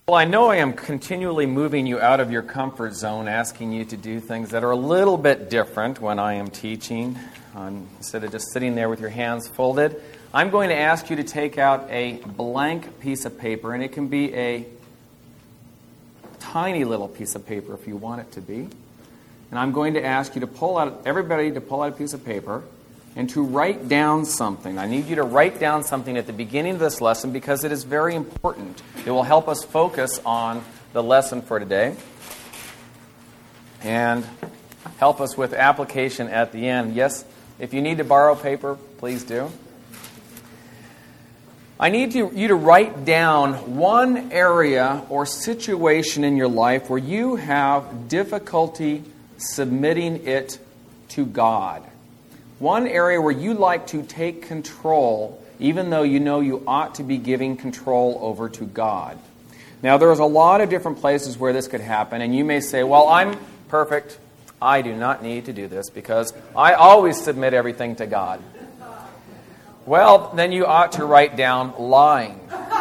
Well, I know I am continually moving you out of your comfort zone, asking you to do things that are a little bit different when I am teaching. Instead of just sitting there with your hands folded, I'm going to ask you to take out a blank piece of paper, and it can be a tiny little piece of paper if you want it to be. And I'm going to ask you to everybody to pull out a piece of paper and to write down something. I need you to write down something at the beginning of this lesson because it is very important. It will help us focus on the lesson for today and help us with application at the end. Yes, if you need to borrow paper, please do. I need you to write down one area or situation in your life where you have difficulty submitting it to God. One area where you like to take control, even though you know you ought to be giving control over to God. Now, there's a lot of different places where this could happen, and you may say, well, I'm perfect. I do not need to do this because I always submit everything to God. Well, then you ought to write down lying.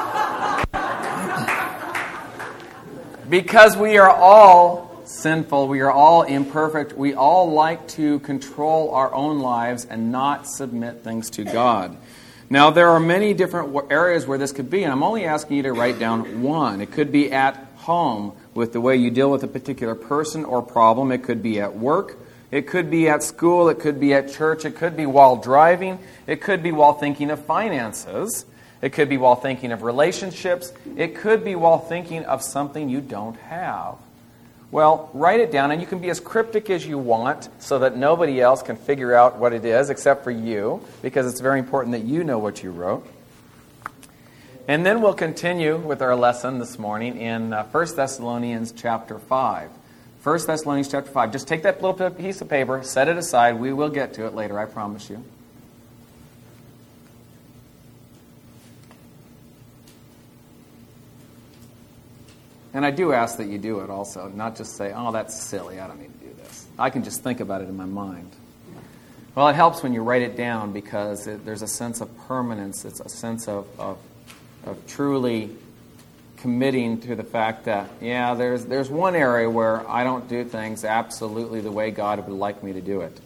Because we are all sinful, we are all imperfect, we all like to control our own lives and not submit things to God. Now, there are many different areas where this could be, and I'm only asking you to write down one. It could be at home with the way you deal with a particular person or problem. It could be at work. It could be at school. It could be at church. It could be while driving. It could be while thinking of finances. It could be while thinking of relationships. It could be while thinking of something you don't have. Well, write it down, and you can be as cryptic as you want so that nobody else can figure out what it is except for you, because it's very important that you know what you wrote. And then we'll continue with our lesson this morning in 1 Thessalonians chapter 5. 1 Thessalonians chapter 5. Just take that little piece of paper, set it aside. We will get to it later, I promise you. And I do ask that you do it also, not just say, oh, that's silly, I don't need to do this. I can just think about it in my mind. Well, it helps when you write it down because there's a sense of permanence. It's a sense of truly committing to the fact that, yeah, there's one area where I don't do things absolutely the way God would like me to do it.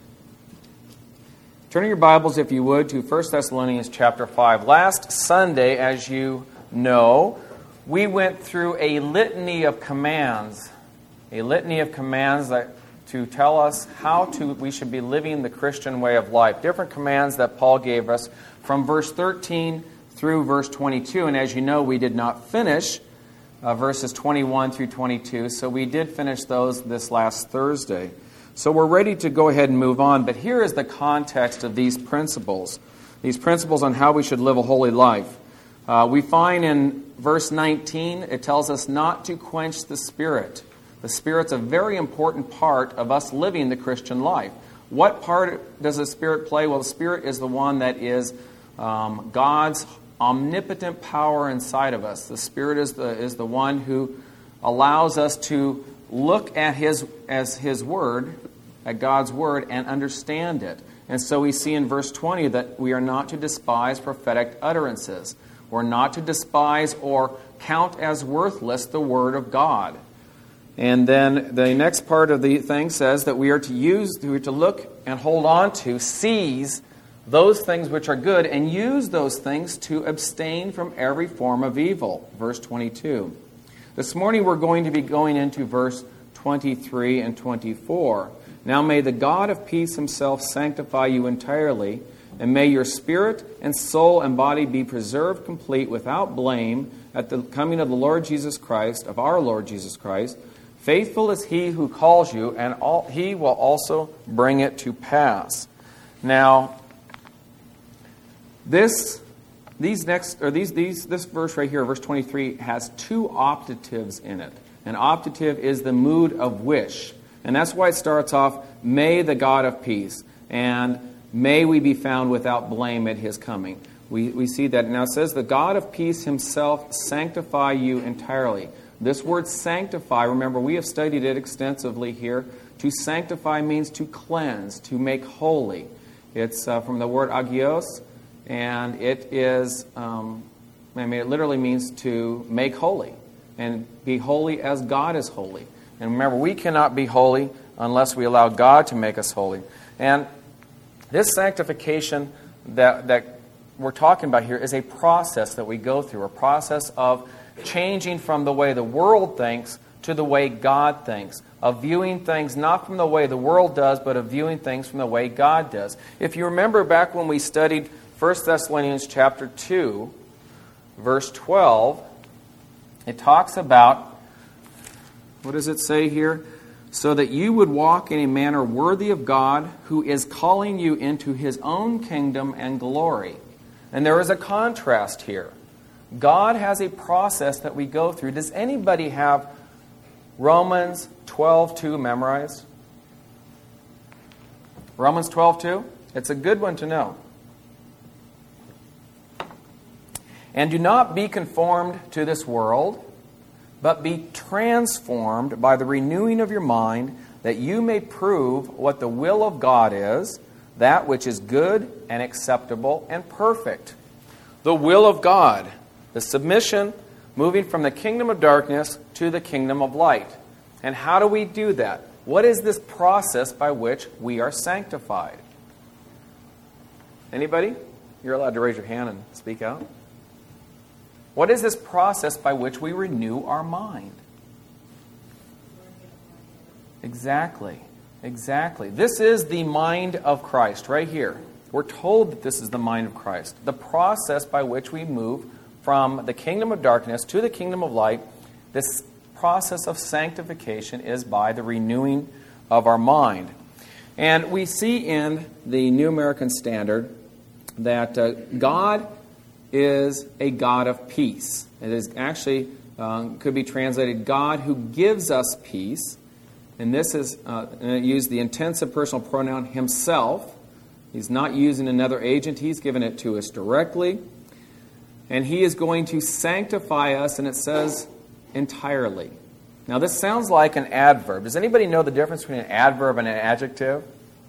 Turn your Bibles, if you would, to 1 Thessalonians chapter 5. Last Sunday, as you know, we went through a litany of commands that to tell us how we should be living the Christian way of life. Different commands that Paul gave us from verse 13 through verse 22. And as you know, we did not finish verses 21 through 22, so we did finish those this last Thursday. So we're ready to go ahead and move on, but here is the context of these principles on how we should live a holy life. We find in verse 19, it tells us not to quench the Spirit. The Spirit's a very important part of us living the Christian life. What part does the Spirit play? Well, the Spirit is the one that is God's omnipotent power inside of us. The Spirit is the one who allows us to look at His Word, at God's Word, and understand it. And so we see in verse 20 that we are not to despise prophetic utterances. We're not to despise or count as worthless the Word of God. And then the next part of the thing says that we are to look and hold on to, seize those things which are good, and use those things to abstain from every form of evil. Verse 22. This morning we're going to be going into verse 23 and 24. Now may the God of peace Himself sanctify you entirely, and may your spirit and soul and body be preserved complete without blame at the coming of the Lord Jesus Christ, of our Lord Jesus Christ. Faithful is He who calls you, and He will also bring it to pass. Now, this verse right here, verse 23, has two optatives in it. An optative is the mood of wish, and that's why it starts off, may the God of peace, and may we be found without blame at His coming. We see that. Now it says, the God of peace Himself sanctify you entirely. This word sanctify, remember, we have studied it extensively here. To sanctify means to cleanse, to make holy. It's from the word agios, and it is, it literally means to make holy. and be holy as God is holy. And remember, we cannot be holy unless we allow God to make us holy. And this sanctification that we're talking about here is a process that we go through, a process of changing from the way the world thinks to the way God thinks, of viewing things not from the way the world does, but of viewing things from the way God does. If you remember back when we studied 1 Thessalonians chapter 2, verse 12, it talks about, what does it say here? So that you would walk in a manner worthy of God, who is calling you into His own kingdom and glory. And there is a contrast here. God has a process that we go through. Does anybody have Romans 12:2 memorized? Romans 12:2? It's a good one to know. And do not be conformed to this world, but be transformed by the renewing of your mind, that you may prove what the will of God is, that which is good and acceptable and perfect. The will of God, the submission, moving from the kingdom of darkness to the kingdom of light. And how do we do that? What is this process by which we are sanctified? Anybody? You're allowed to raise your hand and speak out. What is this process by which we renew our mind? Exactly. Exactly. This is the mind of Christ right here. We're told that this is the mind of Christ. The process by which we move from the kingdom of darkness to the kingdom of light, this process of sanctification is by the renewing of our mind. And we see in the New American Standard that God is a God of peace. It is actually, could be translated, God who gives us peace. And this is, used the intensive personal pronoun Himself. He's not using another agent. He's given it to us directly. And He is going to sanctify us, and it says entirely. Now this sounds like an adverb. Does anybody know the difference between an adverb and an adjective?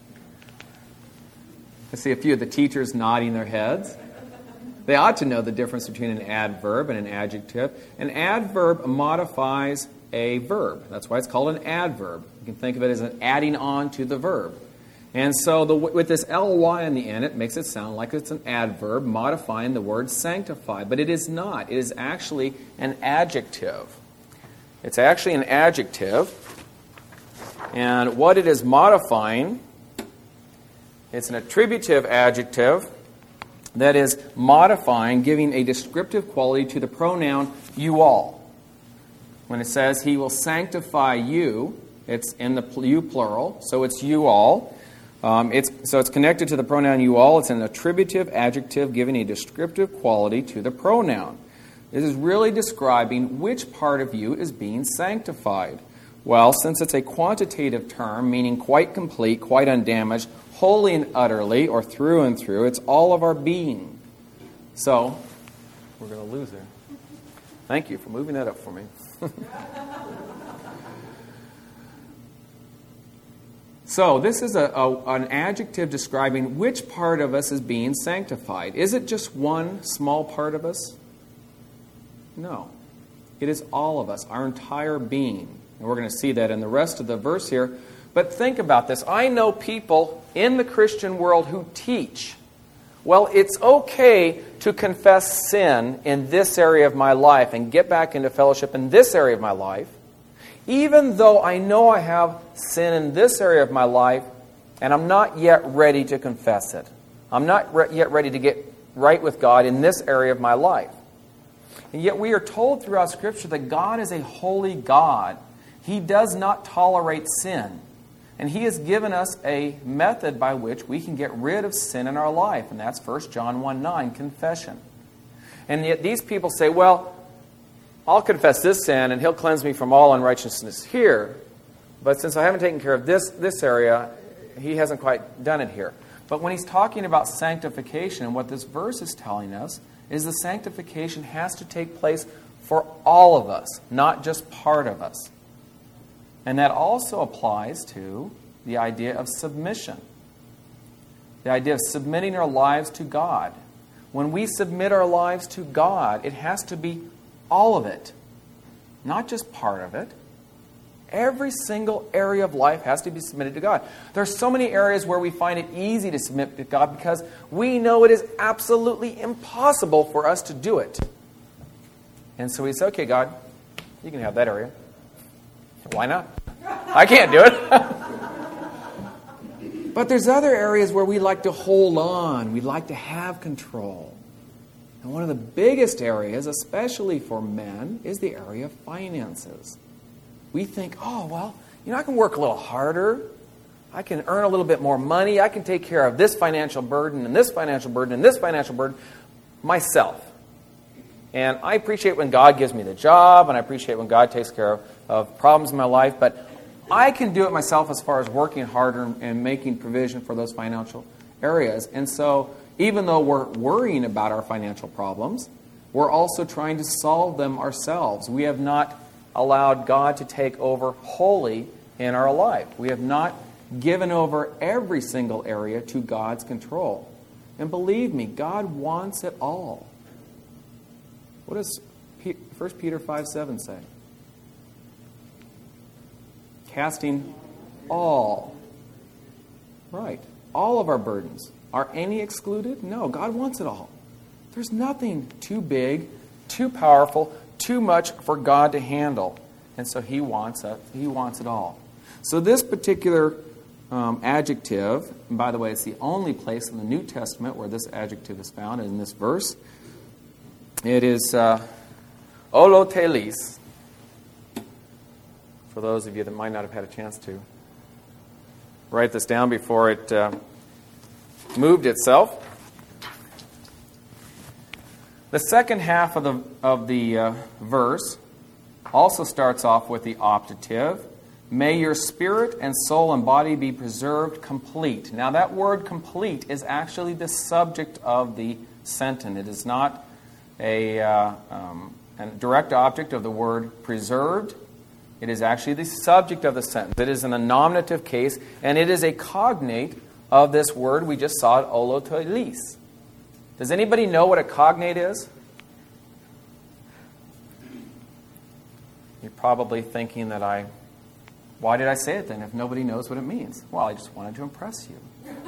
I see a few of the teachers nodding their heads. They ought to know the difference between an adverb and an adjective. An adverb modifies a verb. That's why it's called an adverb. You can think of it as an adding on to the verb. And so with this ly in the end, it makes it sound like it's an adverb modifying the word sanctify. But it is not. It is actually an adjective. It's actually an adjective. And what it is modifying, it's an attributive adjective that is modifying, giving a descriptive quality to the pronoun you all. When it says He will sanctify you, it's in the you plural, so it's you all. It's connected to the pronoun you all. It's an attributive adjective giving a descriptive quality to the pronoun. This is really describing which part of you is being sanctified. Well, since it's a quantitative term, meaning quite complete, quite undamaged, wholly and utterly, or through and through, it's all of our being. So, we're going to lose there. Thank you for moving that up for me. So, this is an adjective describing which part of us is being sanctified. Is it just one small part of us? No. It is all of us, our entire being. And we're going to see that in the rest of the verse here. But think about this. I know people in the Christian world who teach, well, it's okay to confess sin in this area of my life and get back into fellowship in this area of my life, even though I know I have sin in this area of my life and I'm not yet ready to confess it. I'm not yet ready to get right with God in this area of my life. And yet we are told throughout Scripture that God is a holy God. He does not tolerate sin. And He has given us a method by which we can get rid of sin in our life. And that's 1 John 1:9, confession. And yet these people say, well, I'll confess this sin and He'll cleanse me from all unrighteousness here. But since I haven't taken care of this area, He hasn't quite done it here. But when He's talking about sanctification, and what this verse is telling us, is the sanctification has to take place for all of us, not just part of us. And that also applies to the idea of submission. The idea of submitting our lives to God. When we submit our lives to God, it has to be all of it. not just part of it. Every single area of life has to be submitted to God. There are so many areas where we find it easy to submit to God because we know it is absolutely impossible for us to do it. And so we say, okay, God, you can have that area. Why not? I can't do it. But there's other areas where we like to hold on. We like to have control. And one of the biggest areas, especially for men, is the area of finances. We think, oh, well, I can work a little harder. I can earn a little bit more money. I can take care of this financial burden and this financial burden and this financial burden myself. And I appreciate when God gives me the job, and I appreciate when God takes care of problems in my life, but I can do it myself as far as working harder and making provision for those financial areas. And so even though we're worrying about our financial problems, we're also trying to solve them ourselves. We have not allowed God to take over wholly in our life. We have not given over every single area to God's control. And believe me, God wants it all. What does 1 Peter 5:7 say? Casting all. Right. All of our burdens. Are any excluded? No, God wants it all. There's nothing too big, too powerful, too much for God to handle. And so He wants it. He wants it all. So this particular adjective, and by the way, it's the only place in the New Testament where this adjective is found, in this verse. It is olotelis. For those of you that might not have had a chance to write this down before it moved itself. The second half of the verse also starts off with the optative. May your spirit and soul and body be preserved complete. Now that word complete is actually the subject of the sentence. It is not a direct object of the word preserved. It is actually the subject of the sentence. It is in a nominative case, and it is a cognate of this word we just saw at olotelis. Does anybody know what a cognate is? You're probably thinking that why did I say it then if nobody knows what it means? Well, I just wanted to impress you.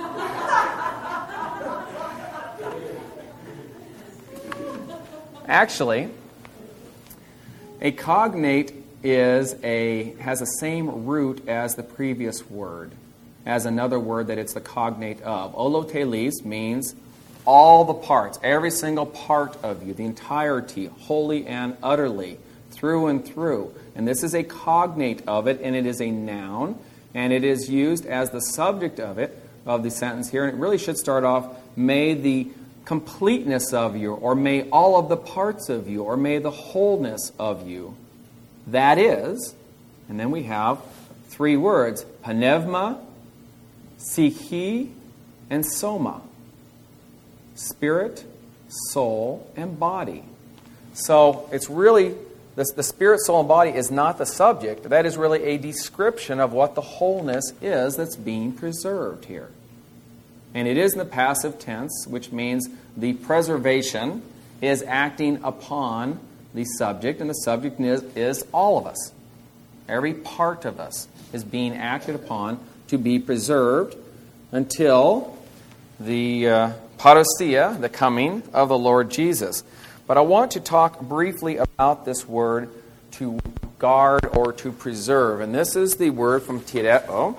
Actually, a cognate has the same root as the previous word, as another word that it's the cognate of. Olotelis means all the parts, every single part of you, the entirety, wholly and utterly, through and through. And this is a cognate of it, and it is a noun, and it is used as the subject of the sentence here. And it really should start off, may the completeness of you, or may all of the parts of you, or may the wholeness of you. That is, and then we have three words, pneuma, psyche, and soma. Spirit, soul, and body. So it's really, the spirit, soul, and body is not the subject. That is really a description of what the wholeness is that's being preserved here. And it is in the passive tense, which means the preservation is acting upon the subject, and the subject is all of us. Every part of us is being acted upon to be preserved until the parousia, the coming of the Lord Jesus. But I want to talk briefly about this word to guard or to preserve. And this is the word from tireo.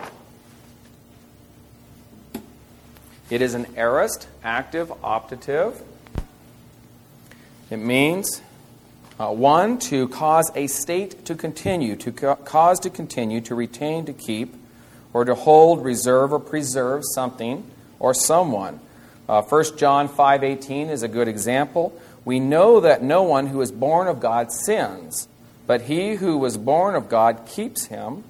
It is an aorist, active, optative. It means, one, to cause a state to continue, to cause to continue, to retain, to keep, or to hold, reserve, or preserve something or someone. 1 John 5:18 is a good example. We know that no one who is born of God sins, but he who was born of God keeps him,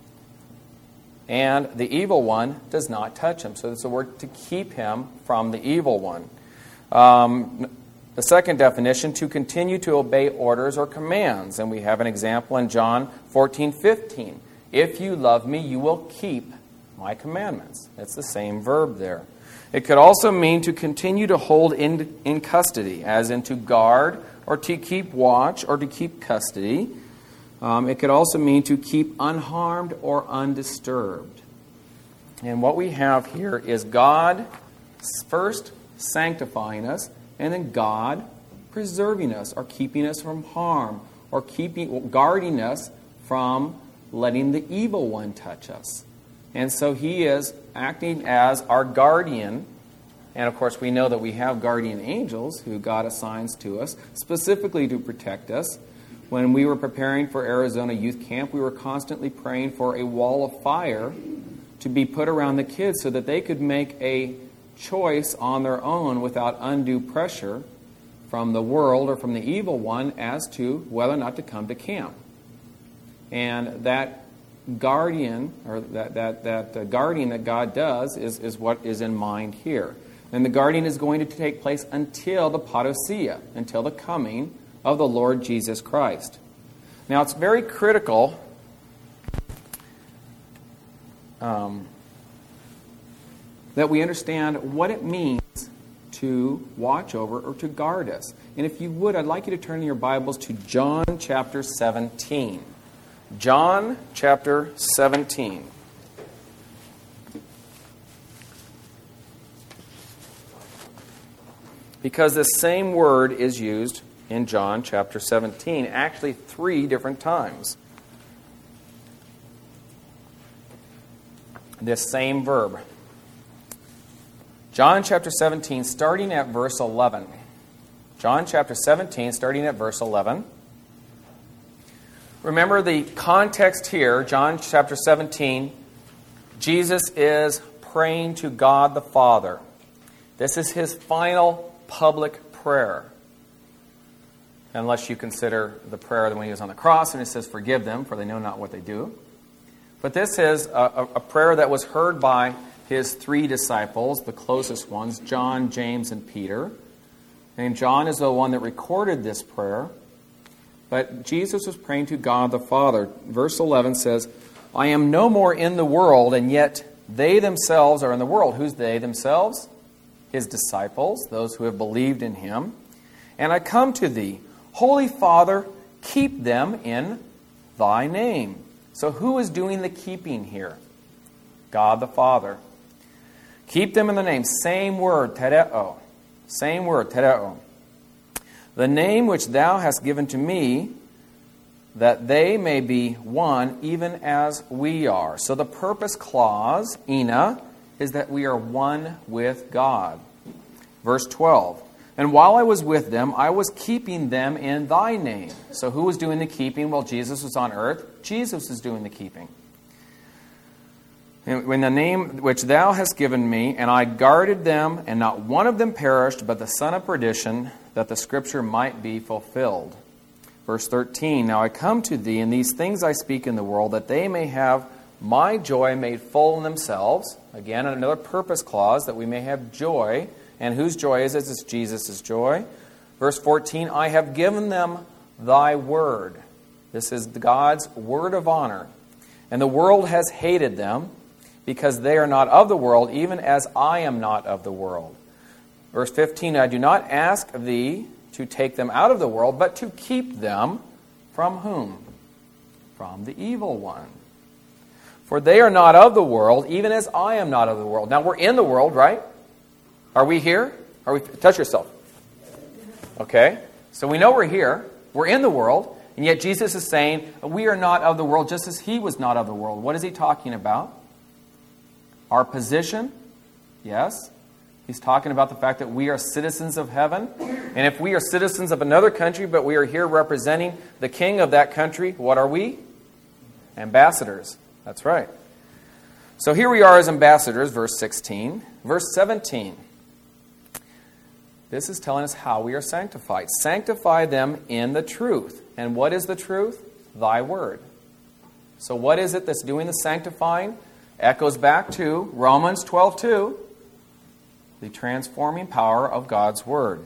and the evil one does not touch him. So it's a word to keep him from the evil one. The second definition, to continue to obey orders or commands. And we have an example in John 14:15. If you love me, you will keep my commandments. It's the same verb there. It could also mean to continue to hold in custody, as in to guard or to keep watch or to keep custody. It could also mean to keep unharmed or undisturbed. And what we have here is God first sanctifying us, and then God preserving us, or keeping us from harm, or guarding us from letting the evil one touch us. And so He is acting as our guardian. And of course, we know that we have guardian angels who God assigns to us, specifically to protect us. When we were preparing for Arizona Youth Camp, we were constantly praying for a wall of fire to be put around the kids so that they could make a choice on their own without undue pressure from the world or from the evil one as to whether or not to come to camp. And that guardian, or that guarding that God does is what is in mind here. And the guarding is going to take place until the parousia, until the coming of the Lord Jesus Christ. Now, it's very critical that we understand what it means to watch over or to guard us. And if you would, I'd like you to turn in your Bibles to John chapter 17. John chapter 17. Because the same word is used in John chapter 17, actually 3 different times. This same verb. John chapter 17, starting at verse 11. John chapter 17, starting at verse 11. Remember the context here, John chapter 17, Jesus is praying to God the Father. This is His final public prayer. Unless you consider the prayer when He was on the cross and it says, "Forgive them, for they know not what they do." But this is a prayer that was heard by His 3 disciples, the closest ones, John, James, and Peter. And John is the one that recorded this prayer. But Jesus was praying to God the Father. Verse 11 says, "I am no more in the world, and yet they themselves are in the world." Who's they themselves? His disciples, those who have believed in Him. "And I come to Thee. Holy Father, keep them in Thy name." So who is doing the keeping here? God the Father. Keep them in the name. Same word, tereo. Same word, tereo. "The name which Thou hast given to me, that they may be one, even as we are." So the purpose clause, ina, is that we are one with God. Verse 12. "And while I was with them, I was keeping them in Thy name." So who was doing the keeping while Jesus was on earth? Jesus is doing the keeping. "In the name which Thou hast given me, and I guarded them, and not one of them perished, but the son of perdition, that the scripture might be fulfilled." Verse 13, "Now I come to Thee, and these things I speak in the world, that they may have my joy made full in themselves." Again, another purpose clause, that we may have joy. And whose joy is it? It's Jesus' joy. Verse 14, "I have given them Thy word." This is God's word of honor. "And the world has hated them, because they are not of the world, even as I am not of the world." Verse 15, "I do not ask of Thee to take them out of the world, but to keep them" from whom? From the evil one. "For they are not of the world, even as I am not of the world." Now we're in the world, right? Are we here? Touch yourself. Okay. So we know we're here. We're in the world. And yet Jesus is saying, we are not of the world, just as He was not of the world. What is He talking about? Our position? Yes. He's talking about the fact that we are citizens of heaven. And if we are citizens of another country, but we are here representing the king of that country, what are we? Ambassadors. That's right. So here we are as ambassadors, verse 16. Verse 17. This is telling us how we are sanctified. "Sanctify them in the truth." And what is the truth? Thy word. So what is it that's doing the sanctifying? Echoes back to Romans 12:2. The transforming power of God's word.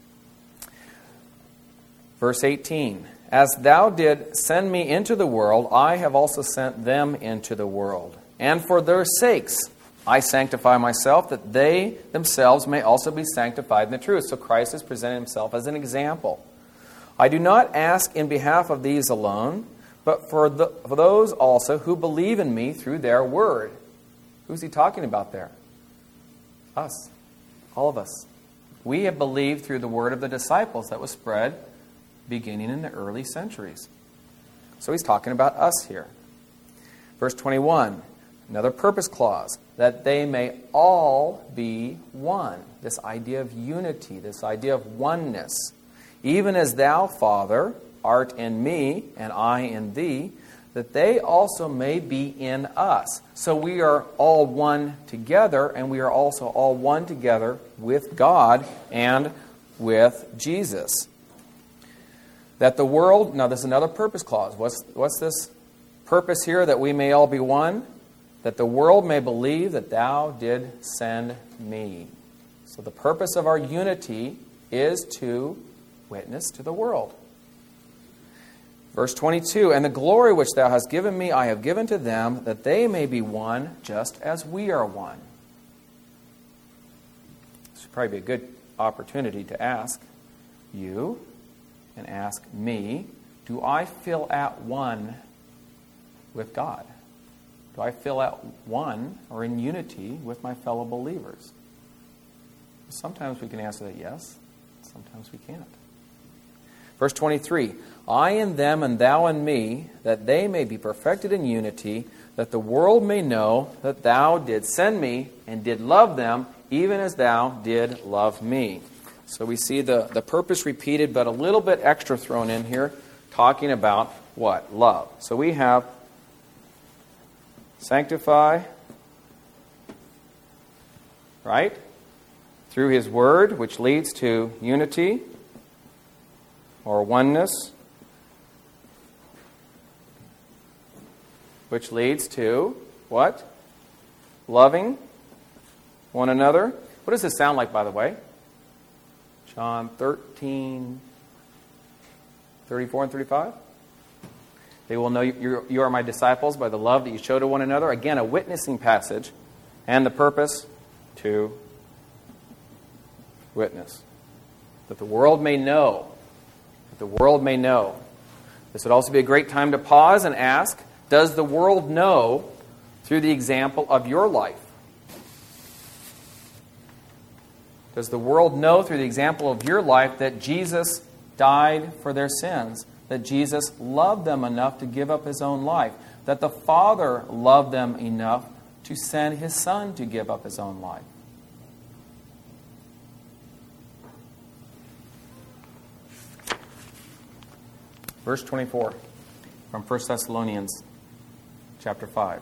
Verse 18. "As Thou did send me into the world, I have also sent them into the world. And for their sakes I sanctify myself, that they themselves may also be sanctified in the truth." So Christ has presented Himself as an example. "I do not ask in behalf of these alone, but for those also who believe in me through their word. Who's he talking about there? Us. All of us. We have believed through the word of the disciples that was spread beginning in the early centuries. So he's talking about us here. Verse 21, another purpose clause, that they may all be one. This idea of unity, this idea of oneness. Even as thou, Father, art in me, and I in thee, that they also may be in us. So we are all one together, and we are also all one together with God and with Jesus. That the world, now this is another purpose clause. What's this purpose here? That we may all be one? That the world may believe that thou did send me. So the purpose of our unity is to witness to the world. Verse 22, and the glory which thou hast given me I have given to them, that they may be one just as we are one. This would probably be a good opportunity to ask you and ask me, do I feel at one with God? Do I feel at one or in unity with my fellow believers? Sometimes we can answer that yes, sometimes we can't. Verse 23, I in them and thou in me, that they may be perfected in unity, that the world may know that thou didst send me and did love them, even as thou did love me. So we see the purpose repeated, but a little bit extra thrown in here, talking about what? Love. So we have sanctify, right? Through his word, which leads to unity or oneness, which leads to what? Loving one another. What does this sound like, by the way? John 13, 34 and 35. They will know you are my disciples by the love that you show to one another. Again, a witnessing passage. And the purpose to witness. That the world may know. That the world may know. This would also be a great time to pause and ask, does the world know through the example of your life? Does the world know through the example of your life that Jesus died for their sins? That Jesus loved them enough to give up his own life? That the Father loved them enough to send his Son to give up his own life? Verse 24 from 1 Thessalonians chapter 5.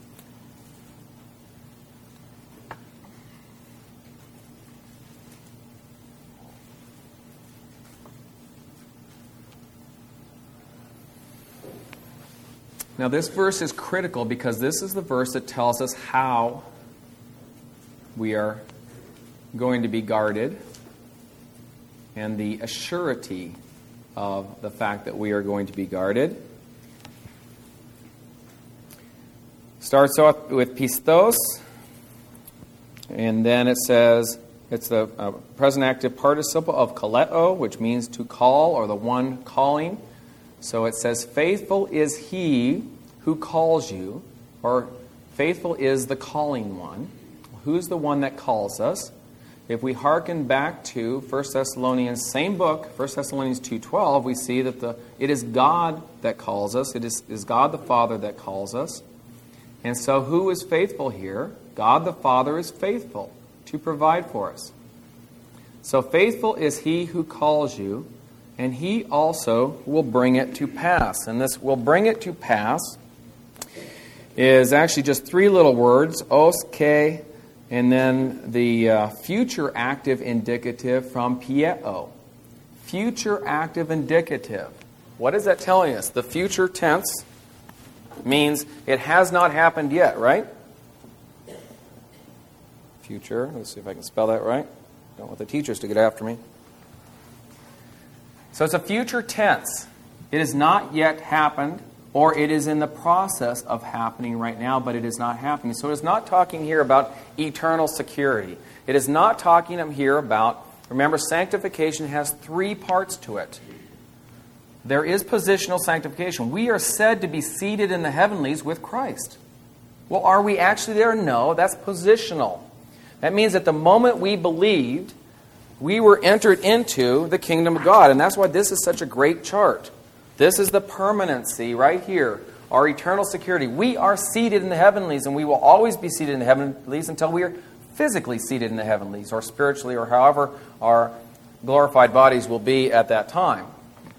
Now this verse is critical because this is the verse that tells us how we are going to be guarded and the assurity of the fact that we are going to be guarded. Starts off with pistos, and then it says it's the present active participle of kaleo, which means to call or the one calling. So it says, faithful is he who calls you, or faithful is the calling one. Who's the one that calls us? If we hearken back to 1 Thessalonians, same book, 1 Thessalonians 2:12, we see that it is God that calls us. It is God the Father that calls us. And so who is faithful here? God the Father is faithful to provide for us. So faithful is he who calls you, and he also will bring it to pass. And this will bring it to pass is actually just three little words, os, ke, and then the future active indicative from pieo. Future active indicative. What is that telling us? The future tense means it has not happened yet, right? Future. Let's see if I can spell that right. Don't want the teachers to get after me. So it's a future tense. It has not yet happened, or it is in the process of happening right now, but it is not happening. So it's not talking here about eternal security. It is not talking here about, remember, sanctification has three parts to it. there is positional sanctification. We are said to be seated in the heavenlies with Christ. Well, are we actually there? No, that's positional. That means at the moment we believed, we were entered into the kingdom of God. And that's why this is such a great chart. This is the permanency right here, our eternal security. We are seated in the heavenlies, and we will always be seated in the heavenlies until we are physically seated in the heavenlies, or spiritually, or however our glorified bodies will be at that time.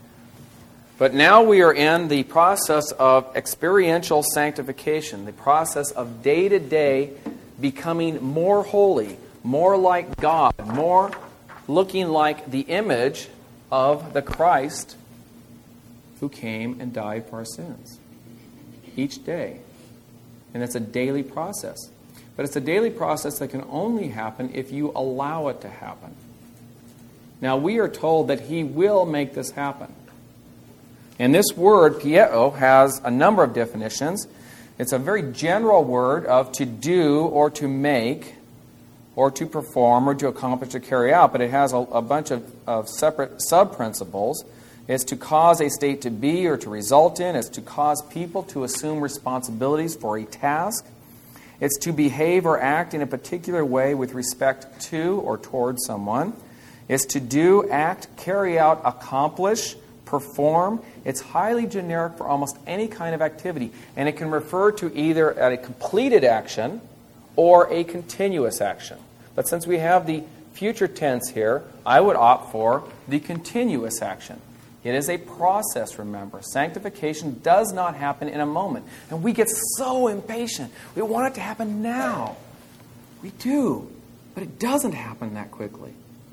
But now we are in the process of experiential sanctification, the process of day-to-day becoming more holy, more like God, more looking like the image of the Christ who came and died for our sins each day. And it's a daily process. But it's a daily process that can only happen if you allow it to happen. Now, we are told that He will make this happen. And this word, pieo, has a number of definitions. It's a very general word of to do or to make or to perform or to accomplish or carry out, but it has a bunch of separate sub-principles. It's to cause a state to be or to result in. It's to cause people to assume responsibilities for a task. It's to behave or act in a particular way with respect to or toward someone. It's to do, act, carry out, accomplish, perform. It's highly generic for almost any kind of activity, and it can refer to either a completed action or a continuous action. But since we have the future tense here, I would opt for the continuous action. It is a process, remember. Sanctification does not happen in a moment. And we get so impatient. We want it to happen now. We do. But it doesn't happen that quickly.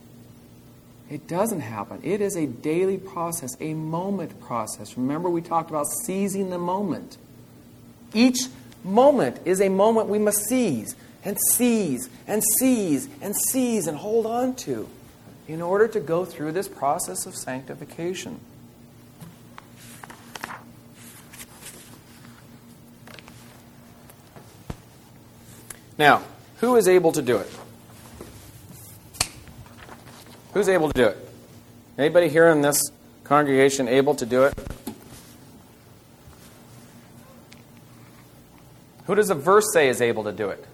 It doesn't happen. It is a daily process, a moment process. Remember, we talked about seizing the moment. Each moment is a moment we must seize and seize and seize and seize and hold on to in order to go through this process of sanctification. Now, who is able to do it? Who's able to do it? Anybody here in this congregation able to do it? Who does the verse say is able to do it?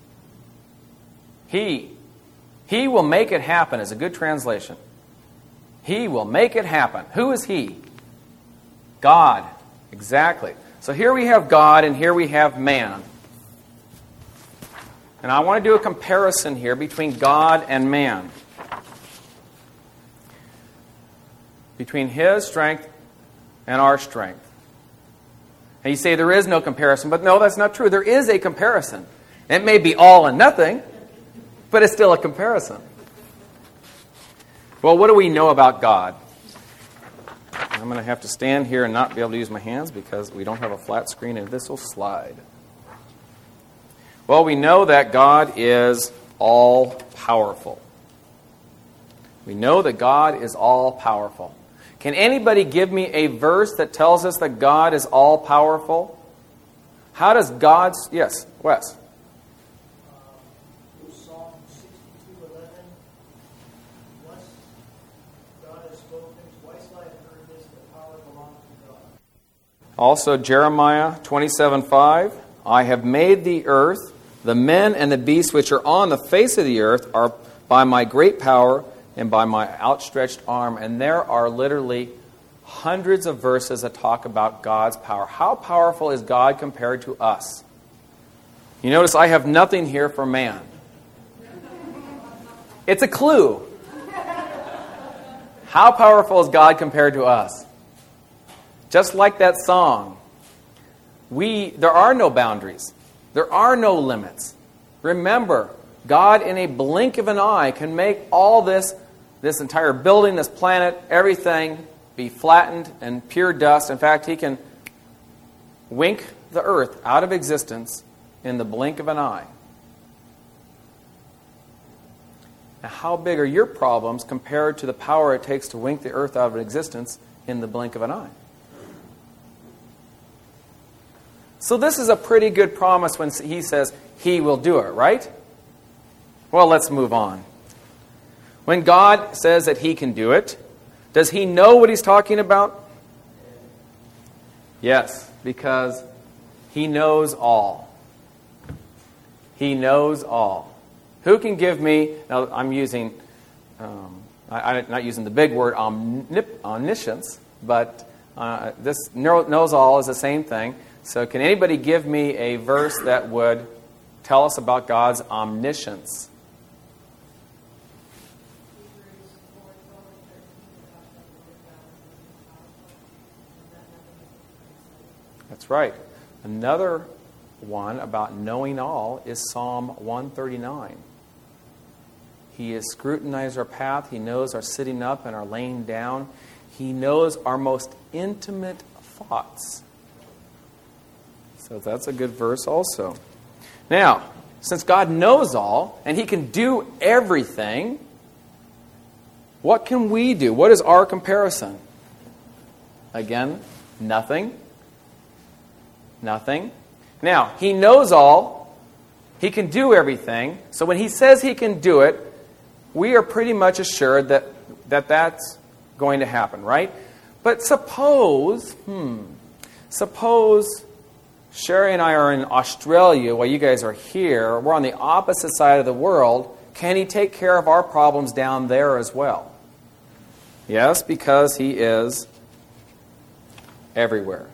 He. He will make it happen is a good translation. He will make it happen. Who is He? God. Exactly. So here we have God and here we have man. And I want to do a comparison here between God and man. Between His strength and our strength. And you say there is no comparison, but no, that's not true. There is a comparison. It may be all and nothing, but it's still a comparison. Well, what do we know about God? I'm going to have to stand here and not be able to use my hands because we don't have a flat screen and this will slide. Well, we know that God is all-powerful. We know that God is all-powerful. Can anybody give me a verse that tells us that God is all-powerful? How does God's... Yes, Wes. Psalm 62:11. Once God has spoken, twice I have heard this, the power belongs to God. Also, Jeremiah 27:5. I have made the earth, the men and the beasts which are on the face of the earth are by my great power and by my outstretched arm. And there are literally hundreds of verses that talk about God's power. How powerful is God compared to us? You notice I have nothing here for man. It's a clue. How powerful is God compared to us? Just like that song. There are no boundaries. There are no limits. Remember, God in a blink of an eye can make all this entire building, this planet, everything be flattened and pure dust. In fact, He can wink the earth out of existence in the blink of an eye. Now, how big are your problems compared to the power it takes to wink the earth out of existence in the blink of an eye? So this is a pretty good promise when He says He will do it, right? Well, let's move on. When God says that He can do it, does He know what He's talking about? Yes, because He knows all. He knows all. Who can give me, now I'm using, I'm not using the big word omniscience, but this knows all is the same thing. So can anybody give me a verse that would tell us about God's omniscience? That's right. Another one about knowing all is Psalm 139. He has scrutinized our path. He knows our sitting up and our laying down. He knows our most intimate thoughts. So that's a good verse also. Now, since God knows all and He can do everything, what can we do? What is our comparison? Again, nothing. Nothing. Now, He knows all. He can do everything. So when He says He can do it, we are pretty much assured that that's going to happen, right? But suppose Sherry and I are in Australia while you guys are here. We're on the opposite side of the world. Can He take care of our problems down there as well? Yes, because He is everywhere.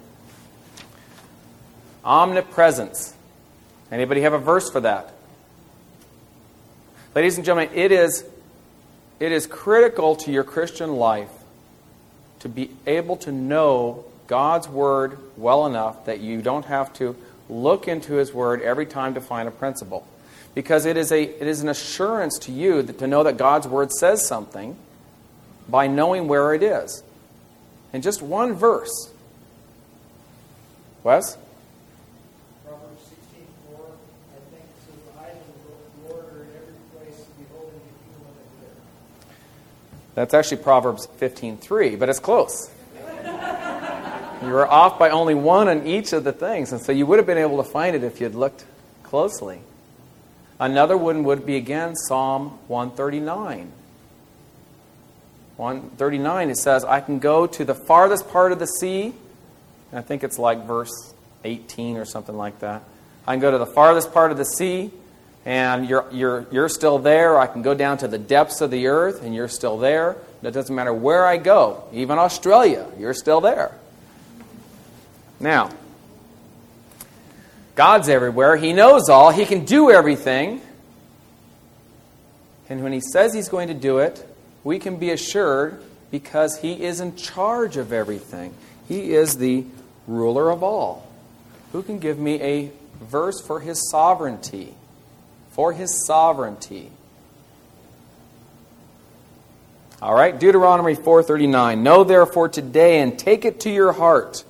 Omnipresence. Anybody have a verse for that? Ladies and gentlemen, it is critical to your Christian life to be able to know God's Word well enough that you don't have to look into His Word every time to find a principle. Because it is an assurance to you to know that God's Word says something by knowing where it is. In just one verse. Wes? Proverbs 16:4, I think, says, the eyes of the Lord are in every place, beholding the evil and the good. That's actually Proverbs 15:3, but it's close. You were off by only one on each of the things, and so you would have been able to find it if you had looked closely. Another one would be, again, Psalm 139. 139, it says, I can go to the farthest part of the sea. I think it's like verse 18 or something like that. I can go to the farthest part of the sea, and you're still there. I can go down to the depths of the earth, and you're still there. It doesn't matter where I go. Even Australia, you're still there. Now, God's everywhere. He knows all. He can do everything. And when He says He's going to do it, we can be assured because He is in charge of everything. He is the ruler of all. Who can give me a verse for His sovereignty? For His sovereignty. All right, Deuteronomy 4:39. Know therefore today and take it to your heart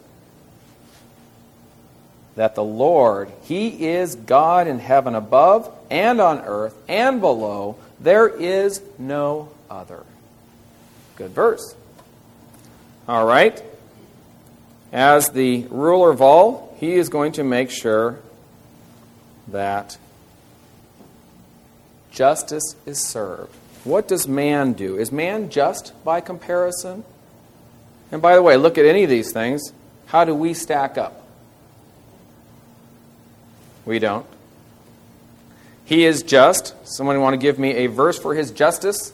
that the Lord, He is God in heaven above and on earth and below. There is no other. Good verse. All right. As the ruler of all, He is going to make sure that justice is served. What does man do? Is man just by comparison? And by the way, look at any of these things. How do we stack up? We don't. He is just. Someone want to give me a verse for His justice?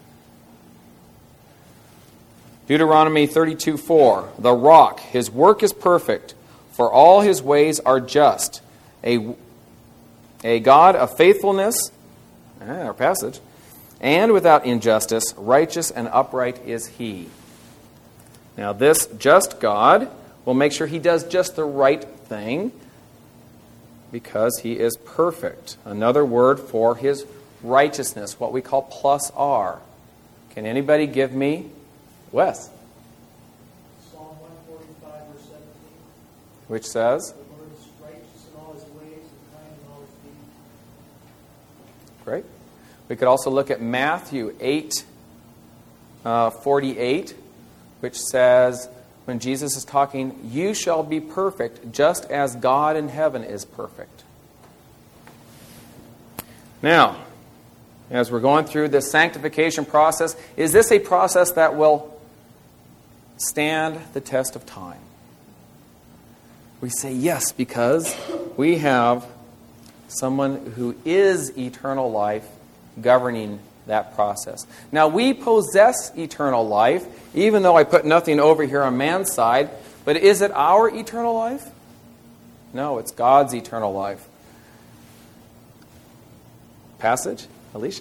Deuteronomy 32:4. The rock, His work is perfect, for all His ways are just. A God of faithfulness, our passage, and without injustice, righteous and upright is He. Now this just God will make sure He does just the right thing because He is perfect. Another word for His righteousness, what we call plus R. Can anybody give me? Wes. Psalm 145, verse 17. Which says? The Lord is righteous in all His ways and kind in all His deeds. Great. We could also look at Matthew 8:48, which says, when Jesus is talking, you shall be perfect just as God in heaven is perfect. Now, as we're going through this sanctification process, is this a process that will stand the test of time? We say yes because we have someone who is eternal life governing that process. Now, we possess eternal life, even though I put nothing over here on man's side, but is it our eternal life? No, it's God's eternal life. Passage? Alicia.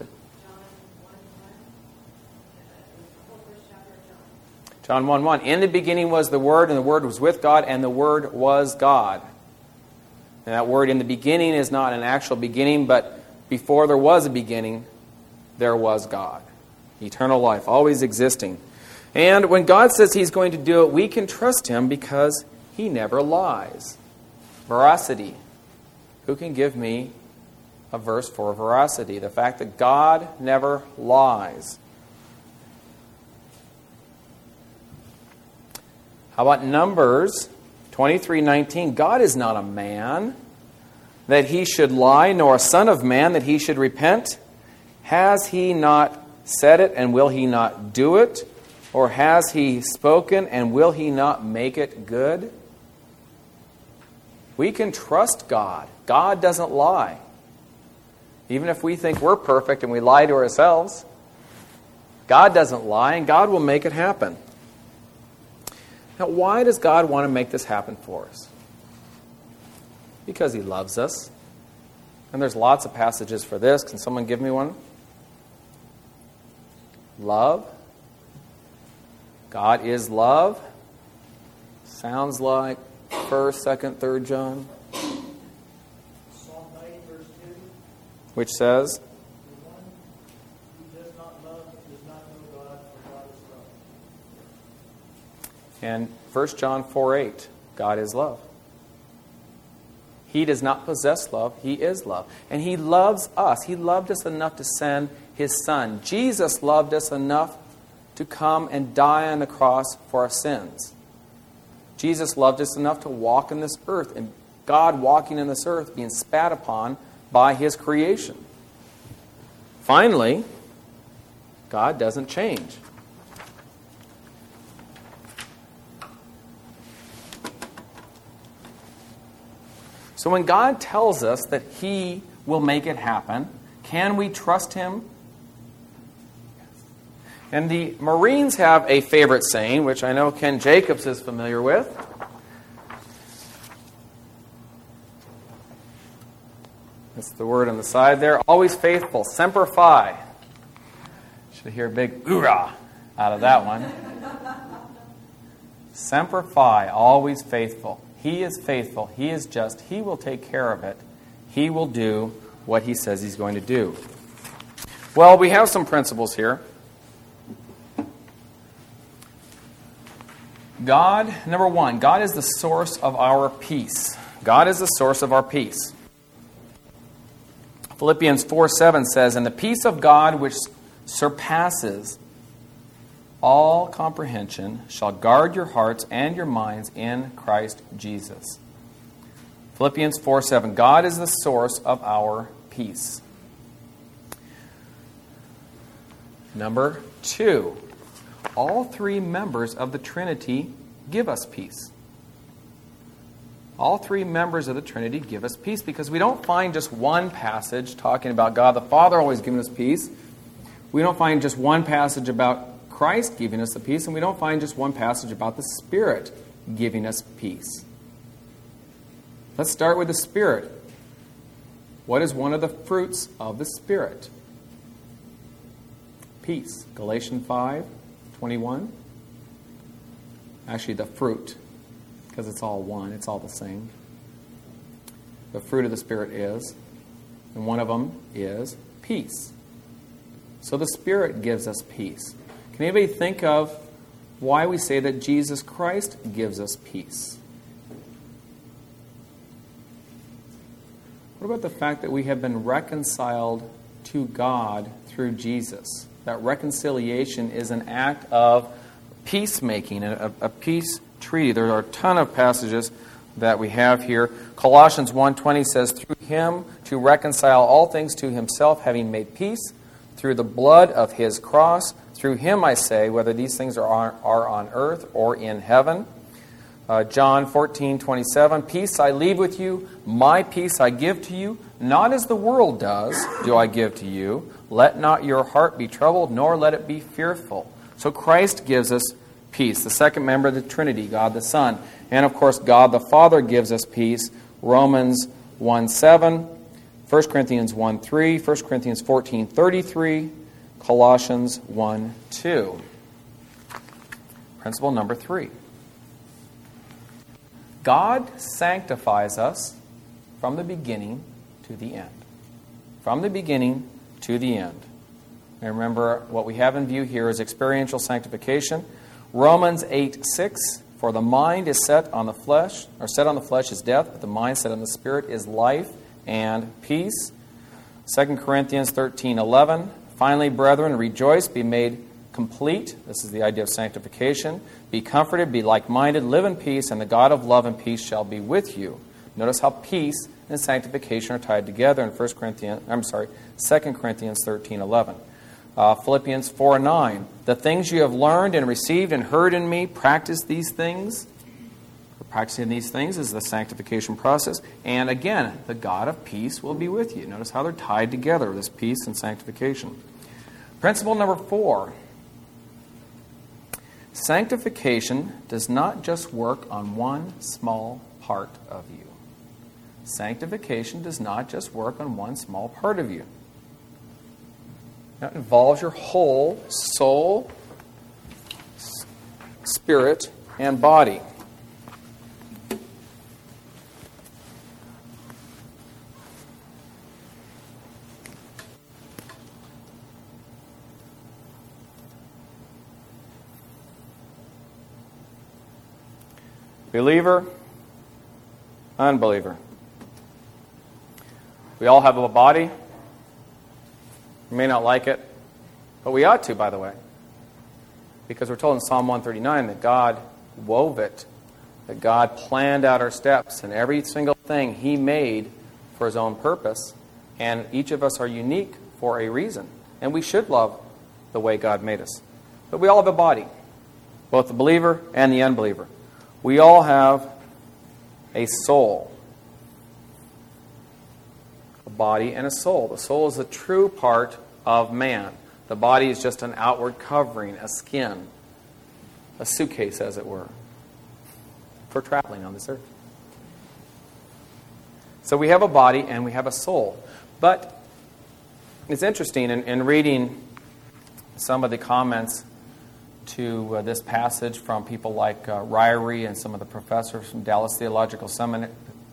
John 1:1. In the beginning was the Word, and the Word was with God, and the Word was God. And that word in the beginning is not an actual beginning, but before there was a beginning, there was God. Eternal life, always existing. And when God says He's going to do it, we can trust Him because He never lies. Veracity. Who can give me a verse for veracity? The fact that God never lies. How about Numbers 23:19? God is not a man that He should lie, nor a son of man that He should repent. Has He not said it, and will He not do it? Or has He spoken, and will He not make it good? We can trust God. God doesn't lie. Even if we think we're perfect and we lie to ourselves, God doesn't lie, and God will make it happen. Now, why does God want to make this happen for us? Because He loves us. And there's lots of passages for this. Can someone give me one? Love. God is love. Sounds like 1st, 2nd, 3rd John. Psalm 90, verse 2. Which says, The one who does not love does not know God, for God is love. and 1 John 4:8, God is love. He does not possess love. He is love. And He loves us. He loved us enough to send His Son. Jesus loved us enough to come and die on the cross for our sins. Jesus loved us enough to walk in this earth, and God walking in this earth being spat upon by His creation. Finally, God doesn't change. So when God tells us that He will make it happen, can we trust Him? And the Marines have a favorite saying, which I know Ken Jacobs is familiar with. That's the word on the side there. Always faithful. Semper Fi. Should hear a big hoorah out of that one. Semper Fi. Always faithful. He is faithful. He is just. He will take care of it. He will do what He says He's going to do. Well, we have some principles here. God, number one, God is the source of our peace. God is the source of our peace. Philippians 4:7 says, "And the peace of God which surpasses all comprehension shall guard your hearts and your minds in Christ Jesus." Philippians 4:7, God is the source of our peace. Number two, all three members of the Trinity give us peace. All three members of the Trinity give us peace because we don't find just one passage talking about God the Father always giving us peace. We don't find just one passage about Christ giving us the peace, and we don't find just one passage about the Spirit giving us peace. Let's start with the Spirit. What is one of the fruits of the Spirit? Peace. Galatians 5:21. Actually, the fruit, because it's all one, it's all the same. The fruit of the Spirit is, and one of them is peace. So the Spirit gives us peace. Can anybody think of why we say that Jesus Christ gives us peace? What about the fact that we have been reconciled to God through Jesus? That reconciliation is an act of peacemaking, a peace treaty. There are a ton of passages that we have here. Colossians 1:20 says, "Through Him to reconcile all things to Himself, having made peace through the blood of His cross. Through Him, I say, whether these things are on earth or in heaven." John 14:27, "Peace I leave with you, my peace I give to you. Not as the world does, do I give to you. Let not your heart be troubled, nor let it be fearful." So Christ gives us peace, the second member of the Trinity, God the Son. And of course, God the Father gives us peace. Romans 1:7, 1 Corinthians 1:3, 1 Corinthians 14:33, Colossians 1:2. Principle number 3. God sanctifies us from the beginning to the end. From the beginning to the end. And remember, what we have in view here is experiential sanctification. Romans 8:6, "For the mind is set on the flesh is death, but the mind set on the Spirit is life and peace." 2 Corinthians 13:11, "Finally, brethren, rejoice, be made complete." This is the idea of sanctification. "Be comforted, be like-minded, live in peace, and the God of love and peace shall be with you." Notice how peace and sanctification are tied together in 2 Corinthians 13:11. Philippians 4:9, "The things you have learned and received and heard in me, practice these things." Practicing these things is the sanctification process. And again, the God of peace will be with you. Notice how they're tied together, this peace and sanctification. Principle number 4. Sanctification does not just work on one small part of you. Sanctification does not just work on one small part of you. That involves your whole soul, spirit, and body. Believer, unbeliever. We all have a body. We may not like it, but we ought to, by the way. Because we're told in Psalm 139 that God wove it, that God planned out our steps, and every single thing He made for His own purpose. And each of us are unique for a reason. And we should love the way God made us. But we all have a body, both the believer and the unbeliever. We all have a soul. A body and a soul. The soul is the true part of man. The body is just an outward covering, a skin, a suitcase, as it were, for traveling on this earth. So we have a body and we have a soul. But it's interesting, in reading some of the comments to this passage from people like Ryrie and some of the professors from Dallas Theological Seminary,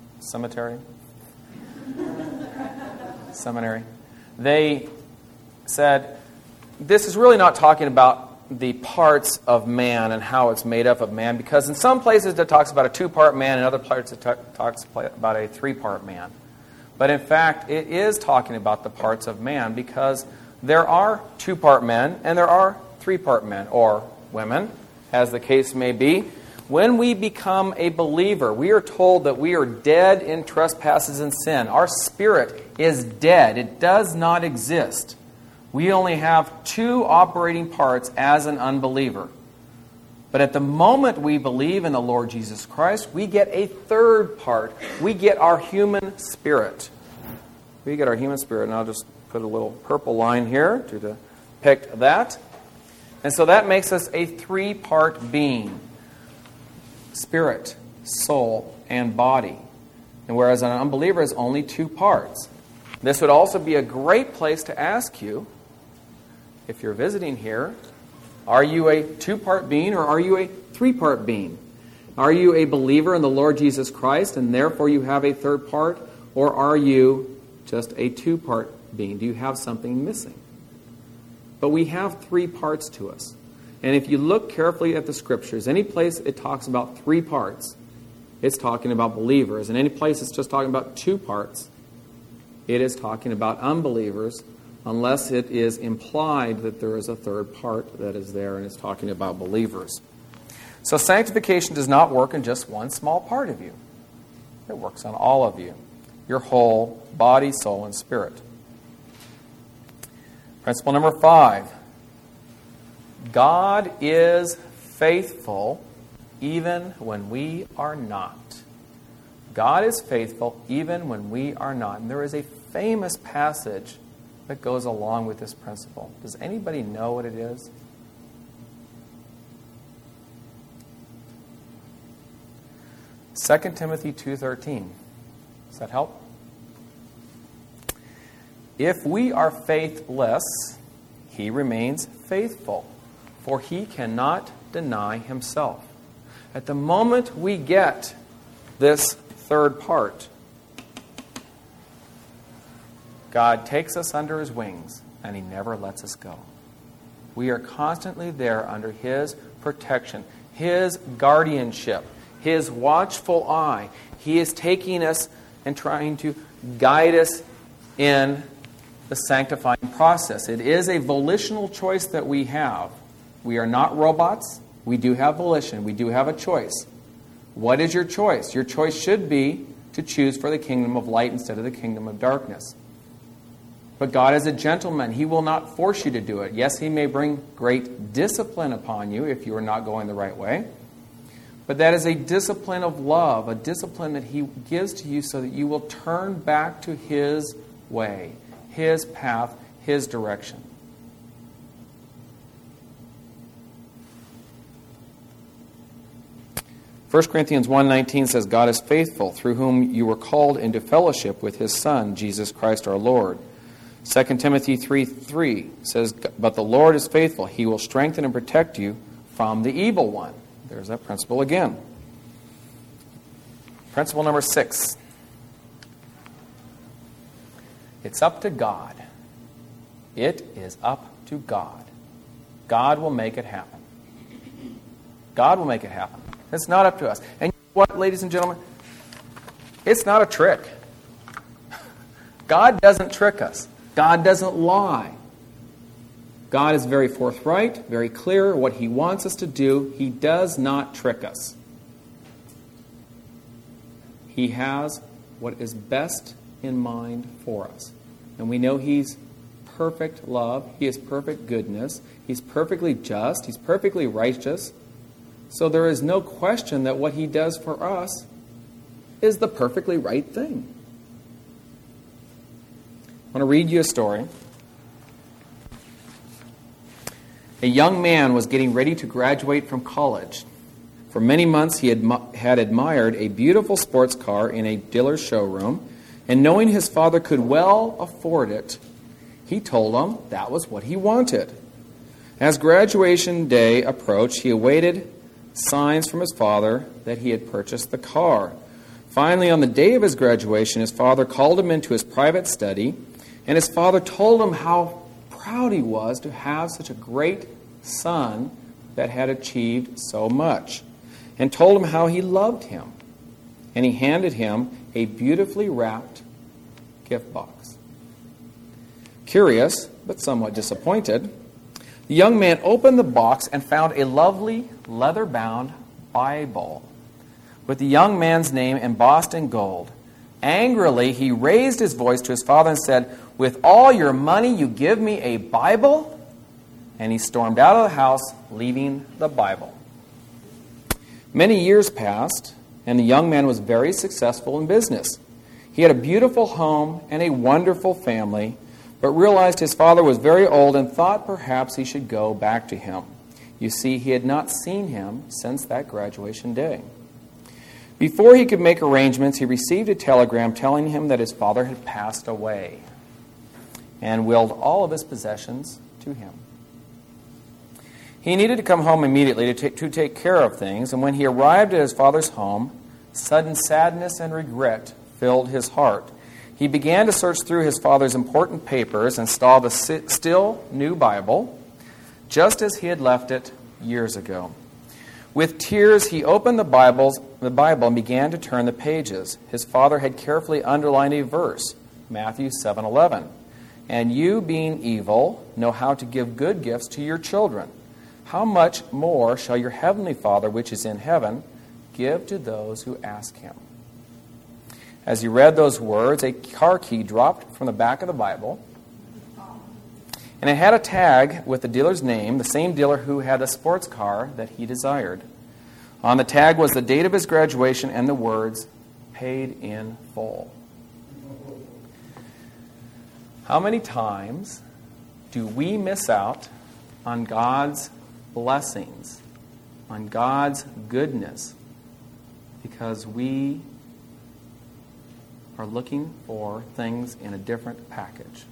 they said, this is really not talking about the parts of man and how it's made up of man, because in some places it talks about a 2-part man, and other parts it talks about a 3-part man. But in fact, it is talking about the parts of man, because there are 2-part men and there are 3-part men, or women, as the case may be. When we become a believer, we are told that we are dead in trespasses and sin. Our spirit is dead. It does not exist. We only have 2 operating parts as an unbeliever. But at the moment we believe in the Lord Jesus Christ, we get a 3rd part. We get our human spirit. We get our human spirit. And I'll just put a little purple line here to depict that. And so that makes us a 3-part being. Spirit, soul, and body. And whereas an unbeliever is only 2 parts. This would also be a great place to ask you, if you're visiting here, are you a 2-part being or are you a 3-part being? Are you a believer in the Lord Jesus Christ and therefore you have a 3rd part? Or are you just a 2-part being? Do you have something missing? But we have 3 parts to us. And if you look carefully at the Scriptures, any place it talks about 3 parts, it's talking about believers. And any place it's just talking about 2 parts, it is talking about unbelievers, unless it is implied that there is a 3rd part that is there and it's talking about believers. So sanctification does not work in just one small part of you. It works on all of you, your whole body, soul, and spirit. Principle number 5. God is faithful even when we are not. God is faithful even when we are not. And there is a famous passage that goes along with this principle. Does anybody know what it is? 2 Timothy 2:13. Does that help? If we are faithless, he remains faithful, for he cannot deny himself. At the moment we get this third part, God takes us under his wings, and he never lets us go. We are constantly there under his protection, his guardianship, his watchful eye. He is taking us and trying to guide us in the sanctifying process. It is a volitional choice that we have. We are not robots. We do have volition. We do have a choice. What is your choice? Your choice should be to choose for the kingdom of light instead of the kingdom of darkness. But God is a gentleman. He will not force you to do it. Yes, he may bring great discipline upon you if you are not going the right way. But that is a discipline of love, a discipline that he gives to you so that you will turn back to his way, his path, his direction. First Corinthians 1:19 says, God is faithful, through whom you were called into fellowship with his Son, Jesus Christ our Lord. 2 Timothy 3:3 says, but the Lord is faithful. He will strengthen and protect you from the evil one. There's that principle again. Principle number 6. It's up to God. It is up to God. God will make it happen. God will make it happen. It's not up to us. And you know what, ladies and gentlemen? It's not a trick. God doesn't trick us. God doesn't lie. God is very forthright, very clear what he wants us to do. He does not trick us. He has what is best in mind for us. And we know he's perfect love. He is perfect goodness. He's perfectly just. He's perfectly righteous. So there is no question that what he does for us is the perfectly right thing. I want to read you a story. A young man was getting ready to graduate from college. For many months he had admired a beautiful sports car in a dealer's showroom, and knowing his father could well afford it, he told him that was what he wanted. As graduation day approached, he awaited signs from his father that he had purchased the car. Finally, on the day of his graduation, his father called him into his private study, and his father told him how proud he was to have such a great son that had achieved so much, and told him how he loved him. And he handed him a beautifully wrapped gift box. Curious, but somewhat disappointed, the young man opened the box and found a lovely leather-bound Bible with the young man's name embossed in gold. Angrily, he raised his voice to his father and said, "With all your money, you give me a Bible?" And he stormed out of the house, leaving the Bible. Many years passed, and the young man was very successful in business. He had a beautiful home and a wonderful family, but realized his father was very old and thought perhaps he should go back to him. You see, he had not seen him since that graduation day. Before he could make arrangements, he received a telegram telling him that his father had passed away and willed all of his possessions to him. He needed to come home immediately to take care of things, and when he arrived at his father's home, sudden sadness and regret filled his heart. He began to search through his father's important papers and saw the still new Bible, just as he had left it years ago. With tears, he opened the Bible and began to turn the pages. His father had carefully underlined a verse, Matthew 7:11. "And you, being evil, know how to give good gifts to your children. How much more shall your heavenly Father, which is in heaven, give to those who ask him?" As he read those words, a car key dropped from the back of the Bible, and it had a tag with the dealer's name, the same dealer who had a sports car that he desired. On the tag was the date of his graduation and the words, paid in full. How many times do we miss out on God's blessings, on God's goodness, because we are looking for things in a different package?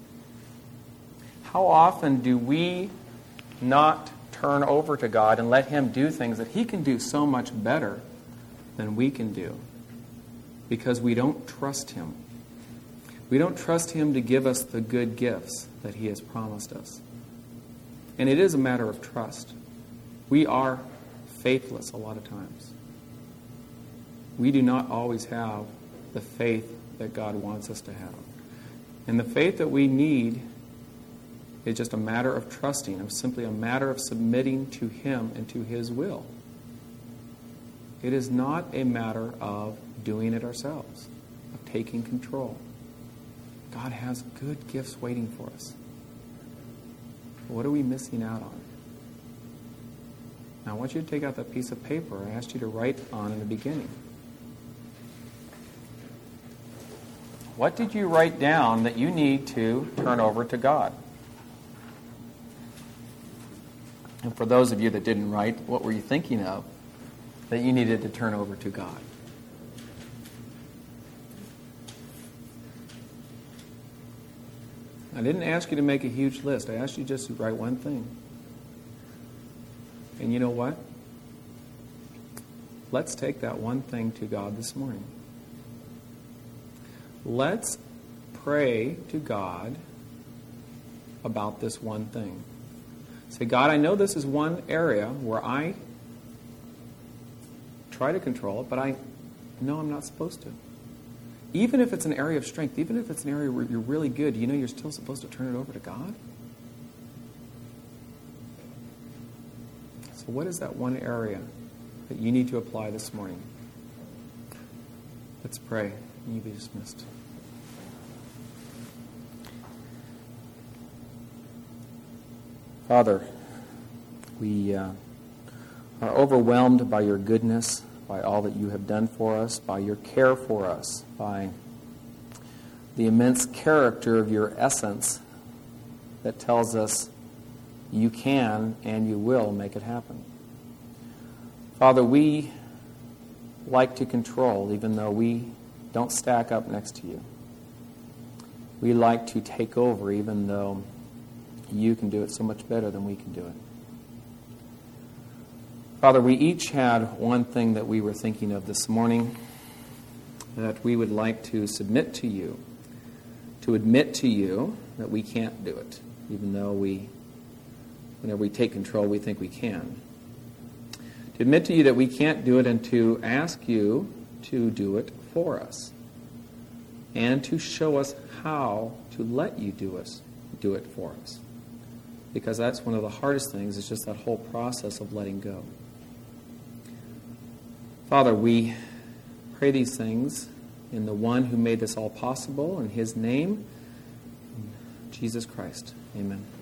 How often do we not turn over to God and let Him do things that He can do so much better than we can do? Because we don't trust Him. We don't trust Him to give us the good gifts that He has promised us. And it is a matter of trust. We are faithless a lot of times. We do not always have the faith that God wants us to have. And the faith that we need is just a matter of trusting. It's simply a matter of submitting to Him and to His will. It is not a matter of doing it ourselves, of taking control. God has good gifts waiting for us. What are we missing out on? Now, I want you to take out that piece of paper I asked you to write on in the beginning. What did you write down that you need to turn over to God? And for those of you that didn't write, what were you thinking of that you needed to turn over to God? I didn't ask you to make a huge list. I asked you just to write one thing. And you know what? Let's take that one thing to God this morning. Let's pray to God about this one thing. Say, God, I know this is one area where I try to control it, but I know I'm not supposed to. Even if it's an area of strength, even if it's an area where you're really good, you know you're still supposed to turn it over to God? So what is that one area that you need to apply this morning? Let's pray, and you be dismissed. Father, we are overwhelmed by your goodness, by all that you have done for us, by your care for us, by the immense character of your essence that tells us you can and you will make it happen. Father, we like to control even though we don't stack up next to you. We like to take over even though you can do it so much better than we can do it. Father, we each had one thing that we were thinking of this morning that we would like to submit to you, to admit to you that we can't do it, even though whenever we take control, we think we can. To admit to you that we can't do it and to ask you to do it for us and to show us how to let you do it for us. Because that's one of the hardest things, is just that whole process of letting go. Father, we pray these things in the one who made this all possible, in his name, Jesus Christ. Amen.